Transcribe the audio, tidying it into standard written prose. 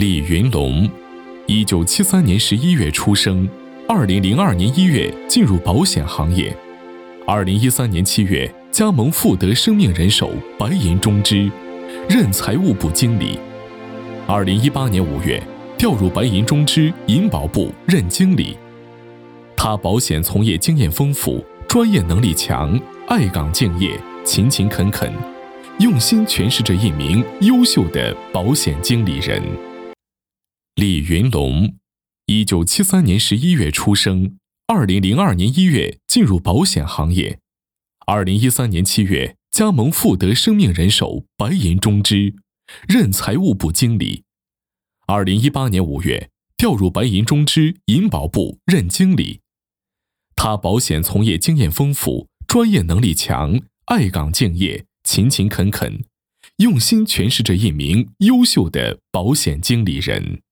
李云龙，1973年11月出生，2002年1月进入保险行业，2013年7月加盟富德生命人寿白银中资，任财务部经理。2018年5月调入白银中资银保部任经理。他保险从业经验丰富，专业能力强，爱岗敬业，勤勤恳恳，用心诠释着一名优秀的保险经理人。李云龙，1973年11月出生，2002年1月进入保险行业，2013年7月加盟富德生命人寿白银中资，任财务部经理。2018年5月调入白银中资银保部任经理。他保险从业经验丰富，专业能力强，爱岗敬业，勤勤恳恳，用心诠释着一名优秀的保险经理人。